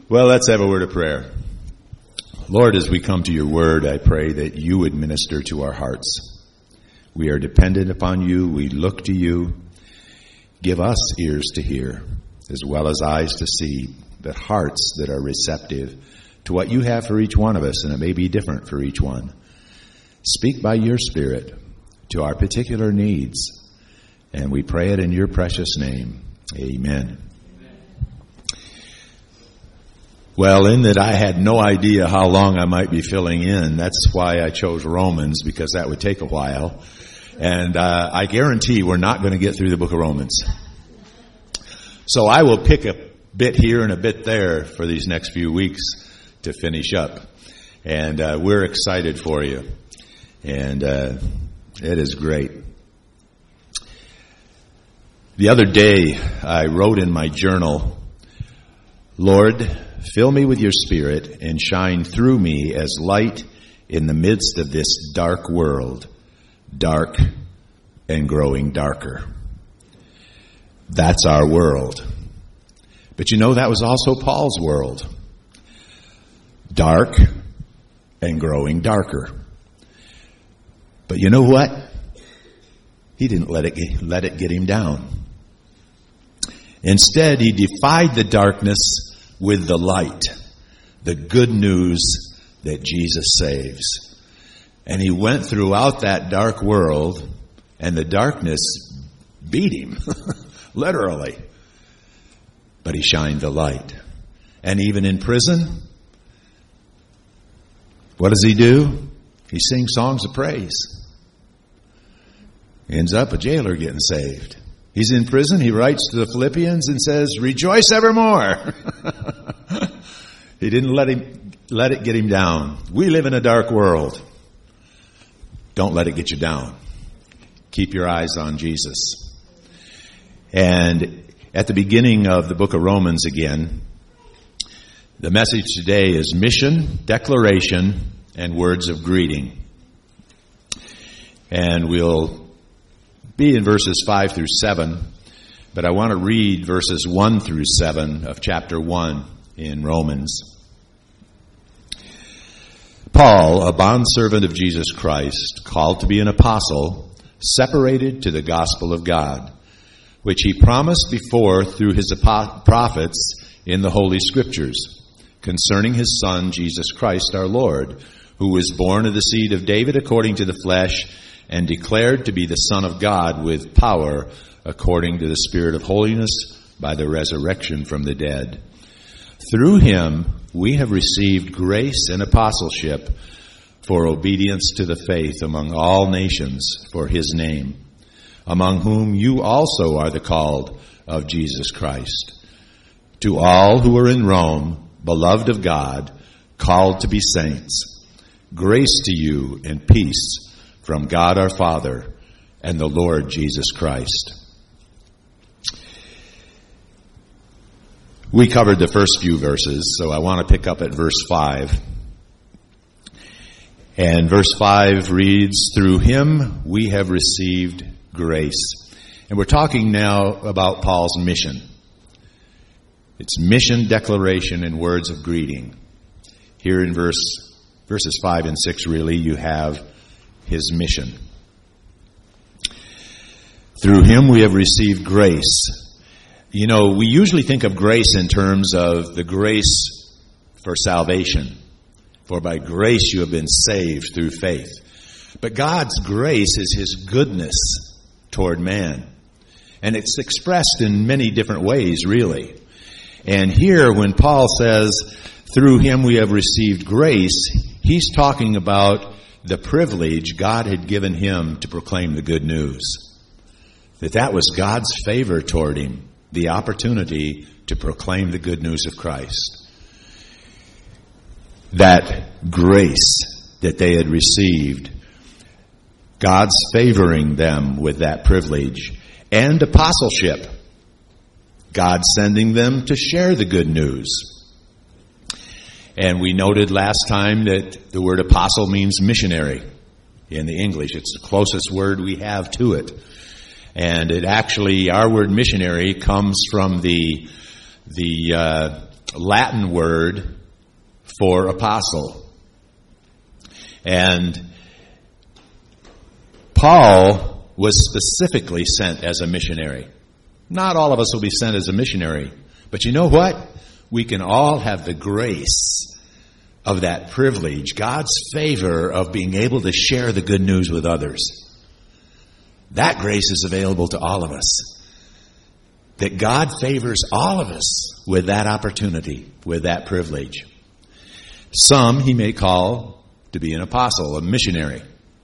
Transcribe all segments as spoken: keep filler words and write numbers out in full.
Well, let's have a word of prayer. Lord, as we come to your word, I pray that you would minister to our hearts. We are dependent upon you. We look to you. Give us ears to hear, as well as eyes to see, but hearts that are receptive to what you have for each one of us, and it may be different for each one. Speak by your Spirit to our particular needs, and we pray it in your precious name. Amen. Well, in that I had no idea how long I might be filling in, that's why I chose Romans, because that would take a while. And uh, I guarantee we're not going to get through the book of Romans. So I will pick a bit here and a bit there for these next few weeks to finish up. And uh, we're excited for you. And uh, it is great. The other day, I wrote in my journal, Lord, fill me with your Spirit and shine through me as light in the midst of this dark world, dark and growing darker. That's our world. But you know, that was also Paul's world. Dark and growing darker. But you know what? He didn't let it get, let it get him down. Instead, he defied the darkness with the light, the good news that Jesus saves. And he went throughout that dark world, and the darkness beat him, literally. But he shined the light. And even in prison, what does he do? He sings songs of praise. He ends up a jailer getting saved. He's in prison. He writes to the Philippians and says, rejoice evermore. He didn't let him, let it get him down. We live in a dark world. Don't let it get you down. Keep your eyes on Jesus. And at the beginning of the book of Romans again, the message today is mission, declaration, and words of greeting. And we'll be in verses five through seven, but I want to read verses one through seven of chapter one in Romans. Paul, a bondservant of Jesus Christ, called to be an apostle, separated to the gospel of God, which he promised before through his prophets in the Holy Scriptures, concerning his Son, Jesus Christ our Lord, who was born of the seed of David according to the flesh, and declared to be the Son of God with power according to the Spirit of holiness by the resurrection from the dead. Through him we have received grace and apostleship for obedience to the faith among all nations for his name, among whom you also are the called of Jesus Christ. To all who are in Rome, beloved of God, called to be saints, grace to you and peace from God our Father and the Lord Jesus Christ. We covered the first few verses, so I want to pick up at verse five. And verse five reads, through him we have received grace. And we're talking now about Paul's mission. It's mission, declaration, and words of greeting. Here in verse verses five and six, really, you have his mission. Through him we have received grace. You know, we usually think of grace in terms of the grace for salvation. For by grace you have been saved through faith. But God's grace is his goodness toward man. And it's expressed in many different ways, really. And here, when Paul says, through him we have received grace, he's talking about the privilege God had given him to proclaim the good news. That that was God's favor toward him, the opportunity to proclaim the good news of Christ. That grace that they had received, God's favoring them with that privilege, and apostleship, God sending them to share the good news. And we noted last time that the word apostle means missionary in the English. It's the closest word we have to it. And it actually, our word missionary comes from the the uh, Latin word for apostle. And Paul was specifically sent as a missionary. Not all of us will be sent as a missionary. But you know what? We can all have the grace of that privilege, God's favor of being able to share the good news with others. That grace is available to all of us. That God favors all of us with that opportunity, with that privilege. Some he may call to be an apostle, a missionary.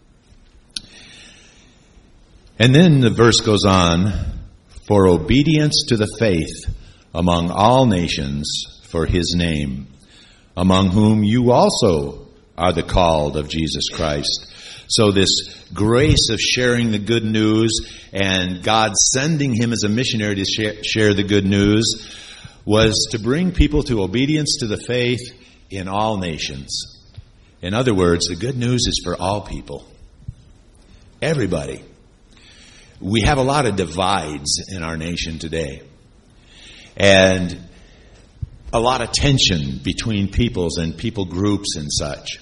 And then the verse goes on, for obedience to the faith among all nations for his name, among whom you also are the called of Jesus Christ. So this grace of sharing the good news and God sending him as a missionary to share, share the good news was to bring people to obedience to the faith in all nations. In other words, the good news is for all people. Everybody. We have a lot of divides in our nation today. And a lot of tension between peoples and people groups and such.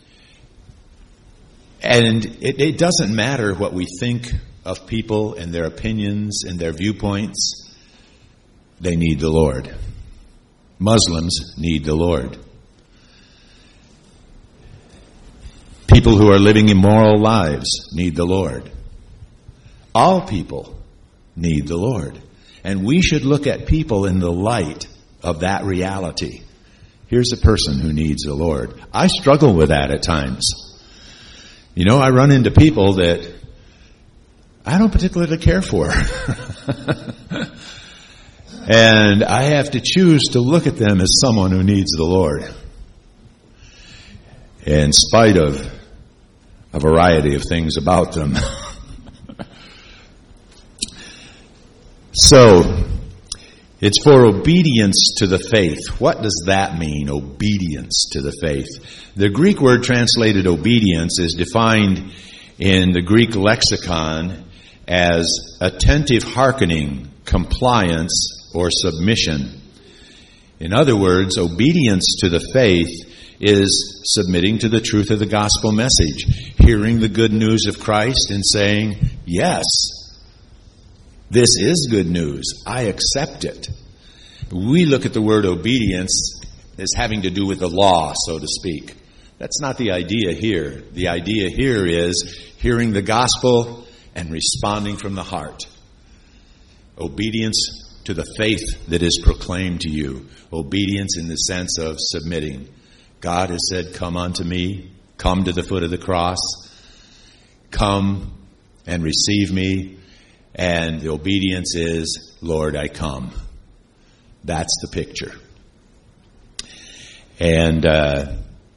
And it, it doesn't matter what we think of people and their opinions and their viewpoints. They need the Lord. Muslims need the Lord. People who are living immoral lives need the Lord. All people need the Lord. And we should look at people in the light of that reality. Here's a person who needs the Lord. I struggle with that at times. You know, I run into people that I don't particularly care for. And I have to choose to look at them as someone who needs the Lord. In spite of a variety of things about them. So, it's for obedience to the faith. What does that mean, obedience to the faith? The Greek word translated obedience is defined in the Greek lexicon as attentive hearkening, compliance, or submission. In other words, obedience to the faith is submitting to the truth of the gospel message, hearing the good news of Christ and saying, yes, this is good news. I accept it. We look at the word obedience as having to do with the law, so to speak. That's not the idea here. The idea here is hearing the gospel and responding from the heart. Obedience to the faith that is proclaimed to you. Obedience in the sense of submitting. God has said, come unto me. Come to the foot of the cross. Come and receive me. And the obedience is, Lord, I come. That's the picture. And uh,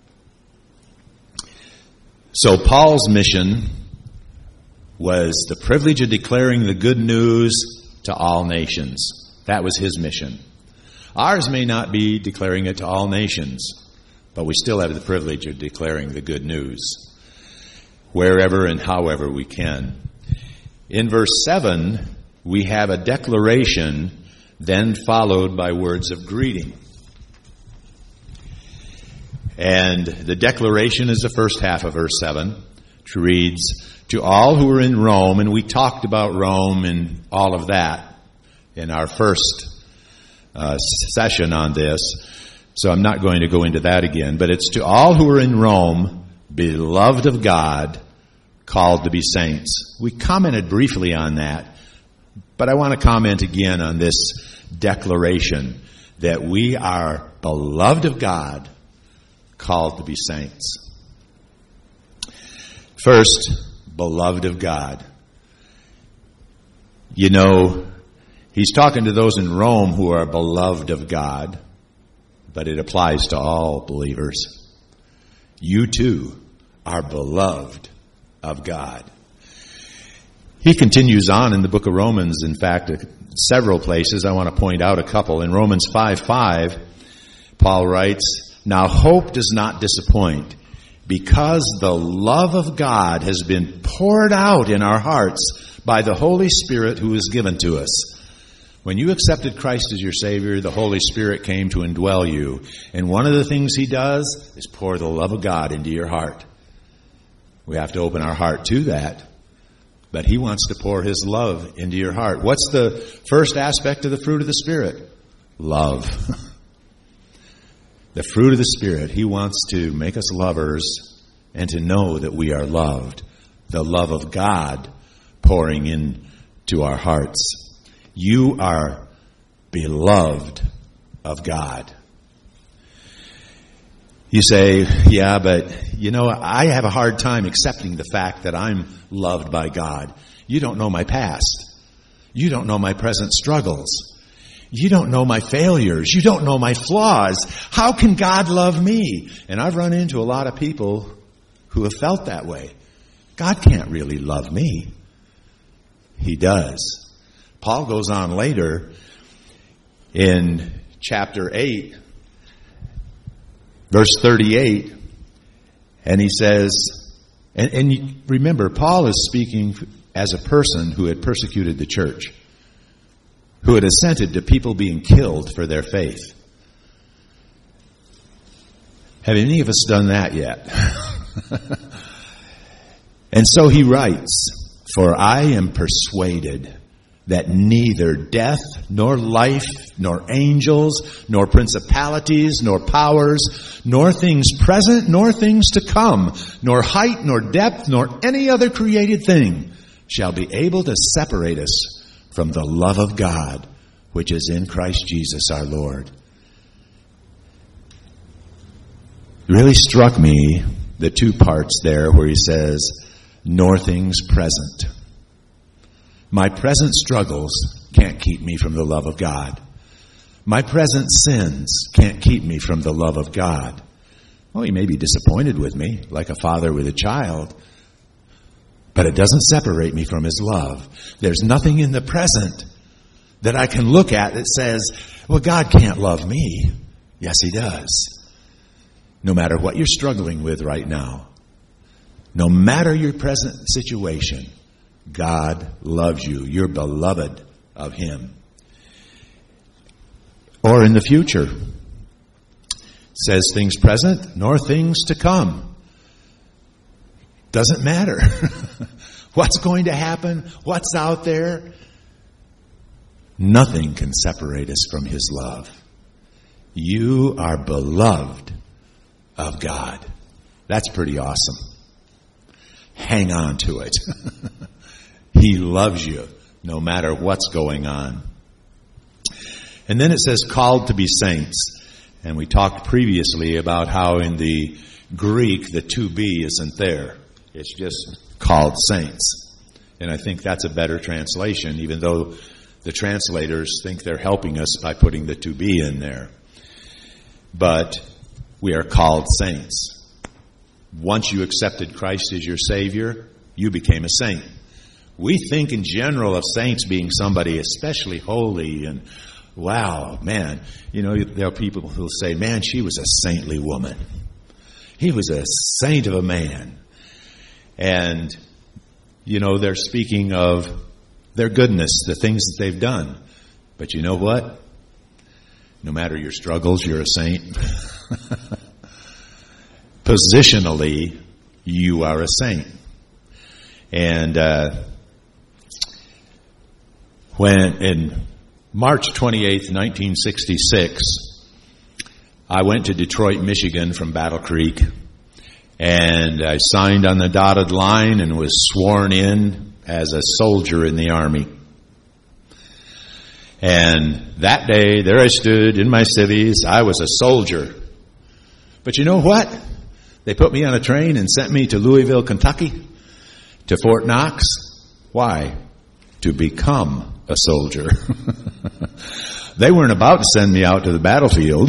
so Paul's mission was the privilege of declaring the good news to all nations. That was his mission. Ours may not be declaring it to all nations, but we still have the privilege of declaring the good news wherever and however we can. In verse seven, we have a declaration, then followed by words of greeting. And the declaration is the first half of verse seven, which reads, to all who are in Rome, and we talked about Rome and all of that in our first uh, session on this, so I'm not going to go into that again, but it's to all who are in Rome, beloved of God, called to be saints. We commented briefly on that, but I want to comment again on this declaration that we are beloved of God, called to be saints. First, beloved of God. You know, he's talking to those in Rome who are beloved of God, but it applies to all believers. You too are beloved of God. He continues on in the book of Romans, in fact, several places. I want to point out a couple. In Romans five five, Paul writes, now hope does not disappoint, because the love of God has been poured out in our hearts by the Holy Spirit who is given to us. When you accepted Christ as your Savior, the Holy Spirit came to indwell you. And one of the things He does is pour the love of God into your heart. We have to open our heart to that. But He wants to pour His love into your heart. What's the first aspect of the fruit of the Spirit? Love. The fruit of the Spirit. He wants to make us lovers and to know that we are loved. The love of God pouring into our hearts. You are beloved of God. You say, yeah, but, you know, I have a hard time accepting the fact that I'm loved by God. You don't know my past. You don't know my present struggles. You don't know my failures. You don't know my flaws. How can God love me? And I've run into a lot of people who have felt that way. God can't really love me. He does. Paul goes on later in chapter eight, verse thirty-eight, and he says, and, and remember, Paul is speaking as a person who had persecuted the church, who had assented to people being killed for their faith. Have any of us done that yet? And so he writes, "For I am persuaded that neither death, nor life, nor angels, nor principalities, nor powers, nor things present, nor things to come, nor height, nor depth, nor any other created thing shall be able to separate us from the love of God, which is in Christ Jesus our Lord." It really struck me, the two parts there where he says, "nor things present." My present struggles can't keep me from the love of God. My present sins can't keep me from the love of God. Well, He may be disappointed with me, like a father with a child, but it doesn't separate me from His love. There's nothing in the present that I can look at that says, well, God can't love me. Yes, He does. No matter what you're struggling with right now, no matter your present situation, God loves you. You're beloved of Him. Or in the future, it says things present nor things to come. Doesn't matter. What's going to happen? What's out there? Nothing can separate us from His love. You are beloved of God. That's pretty awesome. Hang on to it. He loves you no matter what's going on. And then it says called to be saints. And we talked previously about how in the Greek the to be isn't there. It's just called saints. And I think that's a better translation, even though the translators think they're helping us by putting the to be in there. But we are called saints. Once you accepted Christ as your Savior, you became a saint. We think in general of saints being somebody especially holy and, wow, man, you know, there are people who say, man, she was a saintly woman. He was a saint of a man. And, you know, they're speaking of their goodness, the things that they've done. But you know what? No matter your struggles, you're a saint. Positionally, you are a saint. And uh, when in March twenty-eighth, nineteen sixty-six, I went to Detroit, Michigan from Battle Creek, and I signed on the dotted line and was sworn in as a soldier in the Army. And that day, there I stood in my civvies. I was a soldier. But you know what? They put me on a train and sent me to Louisville, Kentucky, to Fort Knox. Why? To become a soldier. They weren't about to send me out to the battlefield.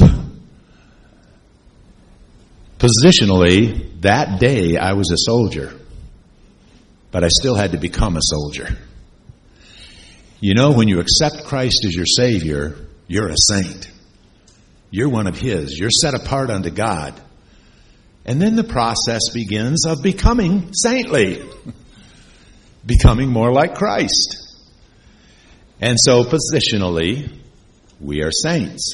Positionally, that day I was a soldier. But I still had to become a soldier. You know, when you accept Christ as your Savior, you're a saint. You're one of His. You're set apart unto God. And then the process begins of becoming saintly. Becoming more like Christ. And so positionally, we are saints.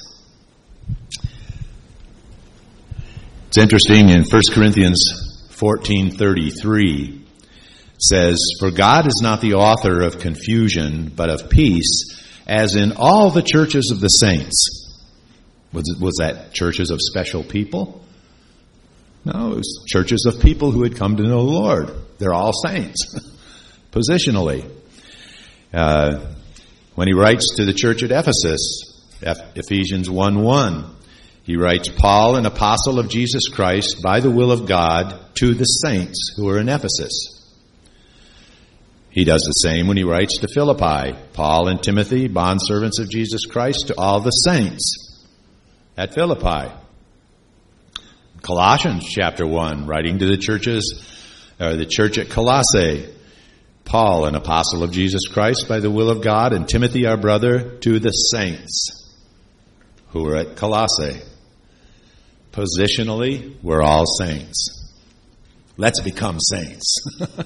It's interesting in First Corinthians fourteen thirty-three says, "For God is not the author of confusion, but of peace, as in all the churches of the saints." Was, it, was that churches of special people? No, it was churches of people who had come to know the Lord. They're all saints, positionally. Uh, when he writes to the church at Ephesus, Ephesians one one, he writes, "Paul, an apostle of Jesus Christ, by the will of God, to the saints who are in Ephesus." He does the same when he writes to Philippi, "Paul and Timothy, bondservants of Jesus Christ, to all the saints at Philippi." Colossians chapter one, writing to the churches, or the church at Colossae, "Paul, an apostle of Jesus Christ by the will of God, and Timothy, our brother, to the saints who are at Colossae." Positionally, we're all saints. Let's become saints.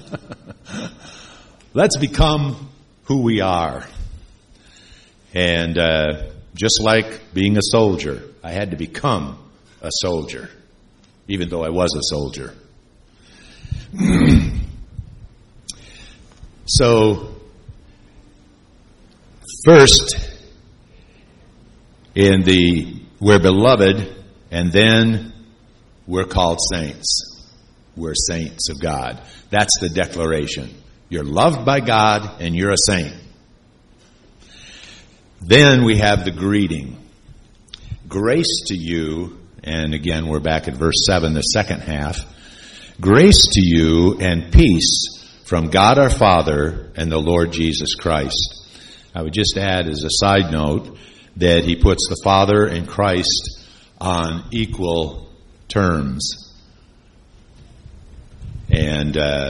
Let's become who we are. And uh, just like being a soldier, I had to become a soldier, even though I was a soldier. So, first, in the, we're beloved, and then we're called saints. We're saints of God. That's the declaration. You're loved by God, and you're a saint. Then we have the greeting. Grace to you, and again we're back at verse seven, the second half. Grace to you and peace from God our Father and the Lord Jesus Christ. I would just add as a side note that he puts the Father and Christ on equal terms. And uh,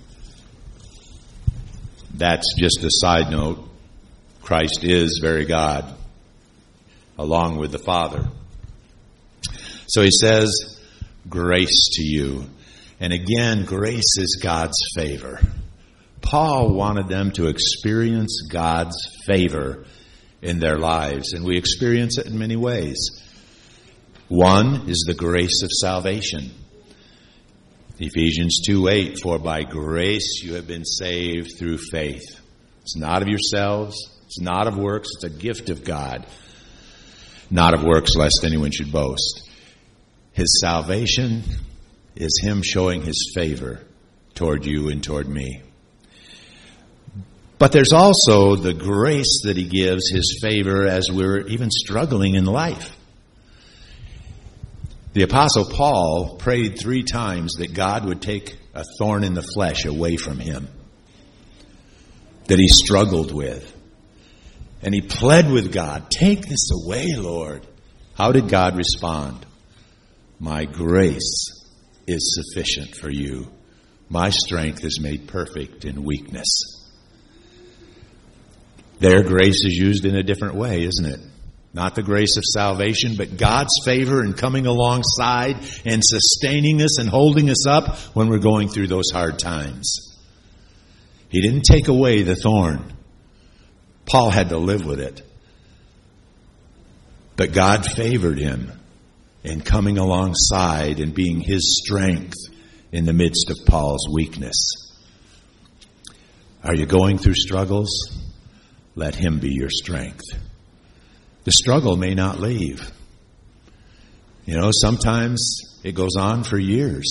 that's just a side note. Christ is very God, along with the Father. So he says, grace to you. And again, grace is God's favor. Paul wanted them to experience God's favor in their lives, and we experience it in many ways. One is the grace of salvation. Ephesians two eight, "For by grace you have been saved through faith." It's not of yourselves, it's not of works, it's a gift of God. Not of works, lest anyone should boast. His salvation is him showing his favor toward you and toward me. But there's also the grace that he gives, his favor, as we're even struggling in life. The Apostle Paul prayed three times that God would take a thorn in the flesh away from him that he struggled with. And he pled with God, "Take this away, Lord." How did God respond? "My grace is sufficient for you. My strength is made perfect in weakness." Their grace is used in a different way, isn't it? Not the grace of salvation, but God's favor in coming alongside and sustaining us and holding us up when we're going through those hard times. He didn't take away the thorn. Paul had to live with it. But God favored him in coming alongside and being his strength in the midst of Paul's weakness. Are you going through struggles? Let him be your strength. The struggle may not leave. You know, sometimes it goes on for years.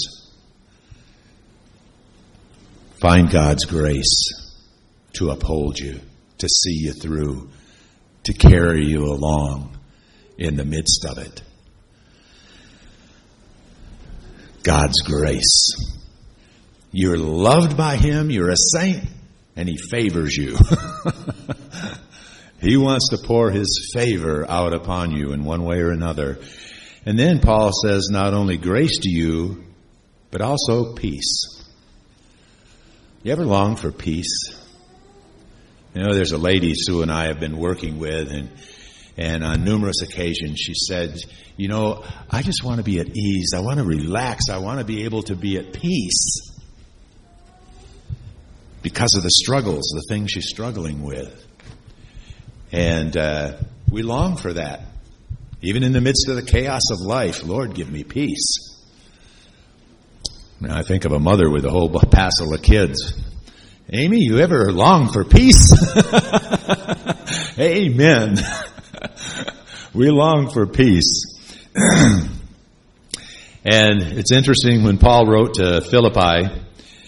Find God's grace to uphold you, to see you through, to carry you along in the midst of it. God's grace. You're loved by him, you're a saint, and he favors you. He wants to pour his favor out upon you in one way or another. And then Paul says not only grace to you, but also peace. You ever long for peace? You know, there's a lady Sue and I have been working with, and and on numerous occasions she said, you know, I just want to be at ease. I want to relax. I want to be able to be at peace because of the struggles, the things she's struggling with. And uh, we long for that. Even in the midst of the chaos of life, Lord, give me peace. Now I think of a mother with a whole passel of kids. Amy, you ever long for peace? Amen. We long for peace. And it's interesting when Paul wrote to Philippi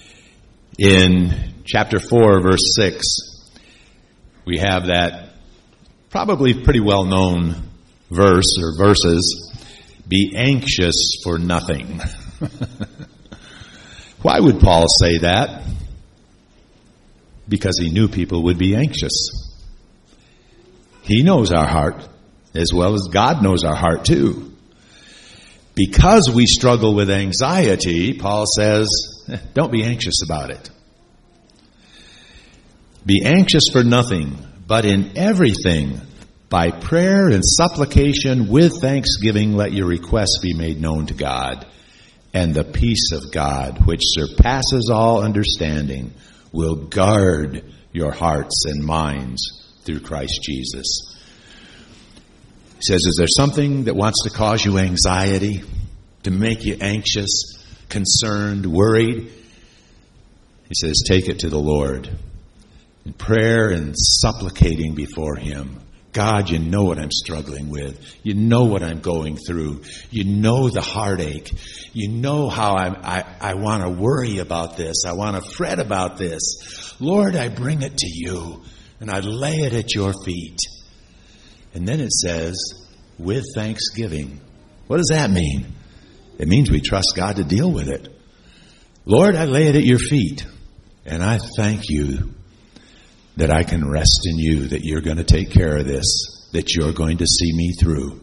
in chapter four, verse six, we have that probably pretty well-known verse or verses, be anxious for nothing. Why would Paul say that? Because he knew people would be anxious. He knows our heart as well as God knows our heart too. Because we struggle with anxiety, Paul says, don't be anxious about it. Be anxious for nothing, but in everything, by prayer and supplication with thanksgiving, let your requests be made known to God. And the peace of God, which surpasses all understanding, will guard your hearts and minds through Christ Jesus. He says, is there something that wants to cause you anxiety, to make you anxious, concerned, worried? He says, take it to the Lord. In prayer and supplicating before Him. God, you know what I'm struggling with. You know what I'm going through. You know the heartache. You know how I'm, I, I want to worry about this. I want to fret about this. Lord, I bring it to you, and I lay it at your feet. And then it says, with thanksgiving. What does that mean? It means we trust God to deal with it. Lord, I lay it at your feet, and I thank you that I can rest in you, that you're going to take care of this, that you're going to see me through.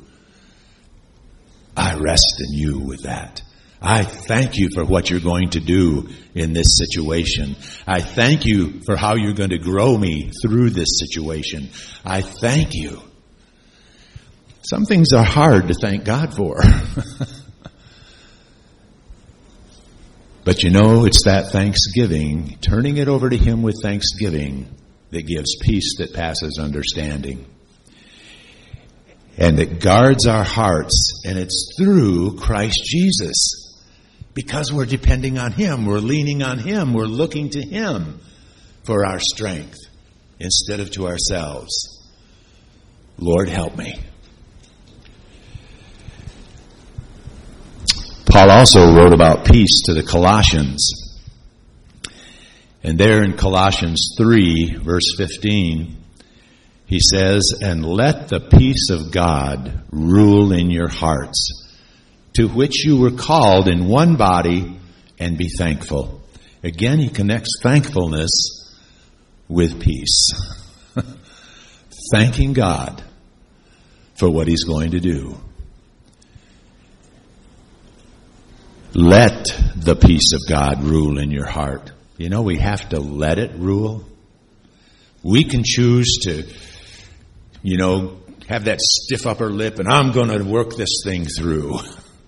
I rest in you with that. I thank you for what you're going to do in this situation. I thank you for how you're going to grow me through this situation. I thank you. Some things are hard to thank God for. But you know, it's that thanksgiving, turning it over to Him with thanksgiving, that gives peace that passes understanding. And that guards our hearts, and it's through Christ Jesus. Because we're depending on Him, we're leaning on Him, we're looking to Him for our strength instead of to ourselves. Lord, help me. Paul also wrote about peace to the Colossians. And there in Colossians three, verse fifteen, he says, and let the peace of God rule in your hearts, to which you were called in one body, and be thankful. Again, he connects thankfulness with peace. Thanking God for what He's going to do. Let the peace of God rule in your heart. You know, we have to let it rule. We can choose to, you know, have that stiff upper lip and I'm going to work this thing through.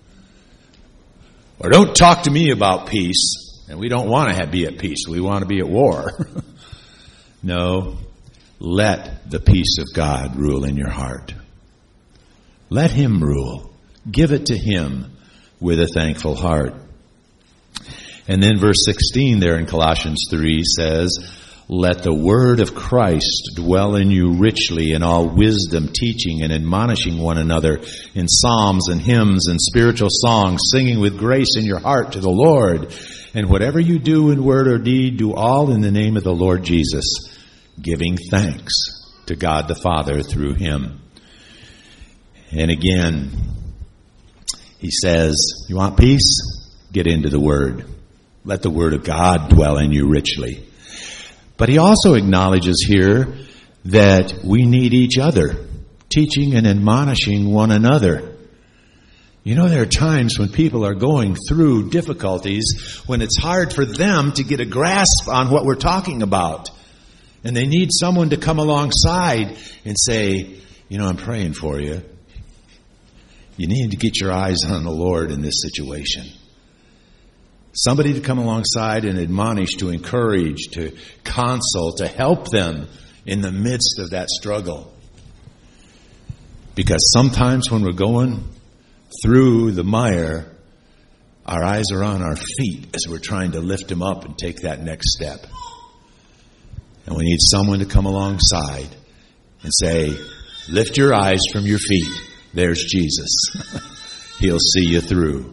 Or don't talk to me about peace. And we don't want to have, be at peace. We want to be at war. No, let the peace of God rule in your heart. Let Him rule. Give it to Him with a thankful heart. And then verse sixteen there in Colossians three says, let the word of Christ dwell in you richly in all wisdom, teaching and admonishing one another in psalms and hymns and spiritual songs, singing with grace in your heart to the Lord. And whatever you do in word or deed, do all in the name of the Lord Jesus, giving thanks to God the Father through Him. And again, he says, you want peace? Get into the Word. Let the Word of God dwell in you richly. But he also acknowledges here that we need each other, teaching and admonishing one another. You know, there are times when people are going through difficulties when it's hard for them to get a grasp on what we're talking about. And they need someone to come alongside and say, you know, I'm praying for you. You need to get your eyes on the Lord in this situation. Somebody to come alongside and admonish, to encourage, to console, to help them in the midst of that struggle. Because sometimes when we're going through the mire, our eyes are on our feet as we're trying to lift him up and take that next step. And we need someone to come alongside and say, lift your eyes from your feet. There's Jesus. He'll see you through.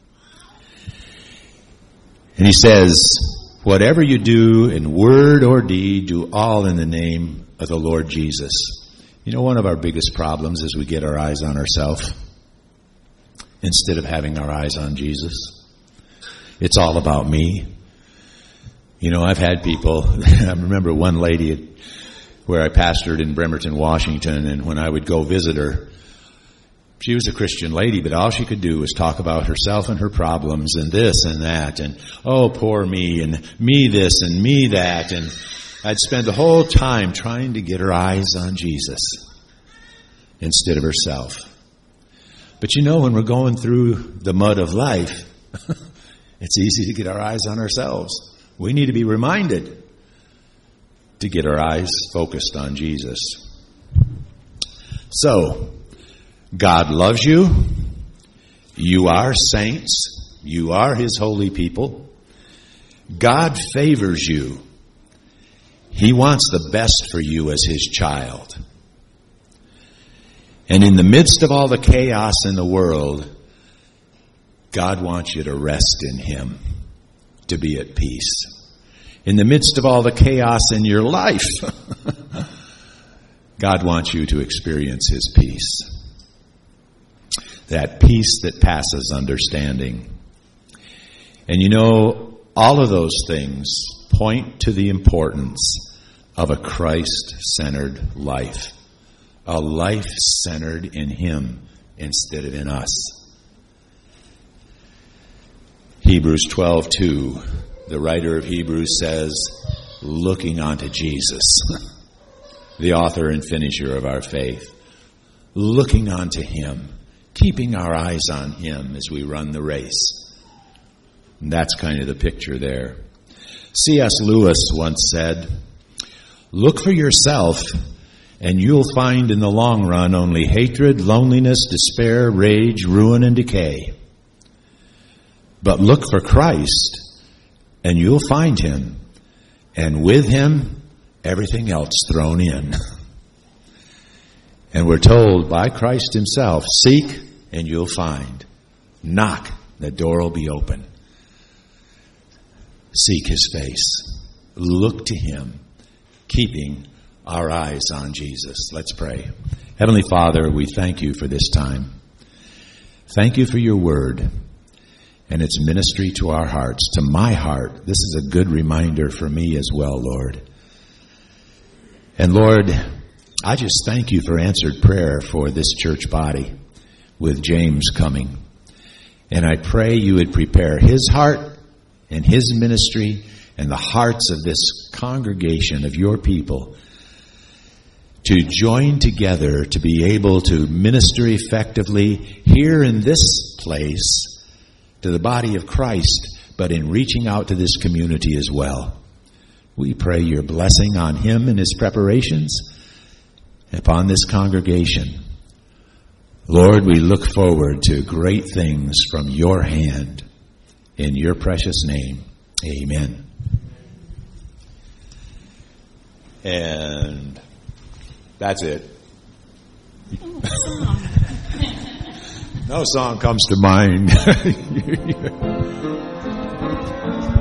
And he says, whatever you do in word or deed, do all in the name of the Lord Jesus. You know, one of our biggest problems is we get our eyes on ourselves instead of having our eyes on Jesus. It's all about me. You know, I've had people, I remember one lady where I pastored in Bremerton, Washington, and when I would go visit her, she was a Christian lady, but all she could do was talk about herself and her problems and this and that and, oh, poor me and me this and me that. And I'd spend the whole time trying to get her eyes on Jesus instead of herself. But you know, when we're going through the mud of life, it's easy to get our eyes on ourselves. We need to be reminded to get our eyes focused on Jesus. So, God loves you. You are saints. You are His holy people. God favors you. He wants the best for you as His child. And in the midst of all the chaos in the world, God wants you to rest in Him, to be at peace. In the midst of all the chaos in your life, God wants you to experience His peace. That peace that passes understanding. And you know, all of those things point to the importance of a Christ-centered life. A life centered in Him instead of in us. Hebrews twelve two, the writer of Hebrews says, looking onto Jesus, the author and finisher of our faith. Looking onto Him, keeping our eyes on Him as we run the race. And that's kind of the picture there. C S Lewis once said, look for yourself, and you'll find in the long run only hatred, loneliness, despair, rage, ruin, and decay. But look for Christ, and you'll find Him, and with Him, everything else thrown in. And we're told by Christ Himself, seek and you'll find. Knock, the door will be open. Seek His face. Look to Him, keeping our eyes on Jesus. Let's pray. Heavenly Father, we thank You for this time. Thank You for Your word and its ministry to our hearts, to my heart. This is a good reminder for me as well, Lord. And Lord, I just thank You for answered prayer for this church body with James coming. And I pray You would prepare his heart and his ministry and the hearts of this congregation of Your people to join together to be able to minister effectively here in this place to the body of Christ, but in reaching out to this community as well. We pray Your blessing on him and his preparations, upon this congregation. Lord, we look forward to great things from Your hand. In Your precious name, amen. And that's it. No song comes to mind.